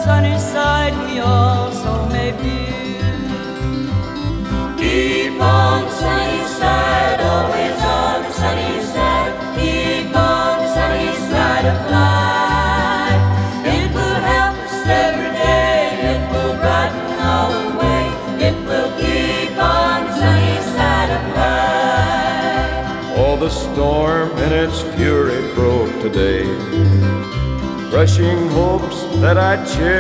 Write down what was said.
sunny side we also may view. Keep on the sunny side, always on the sunny side. Keep on the sunny side of life. It will help us every day, it will brighten all the way. It will keep on the sunny side of life. Oh, the storm in its fury broke today, crushing hopes that I'd cherish.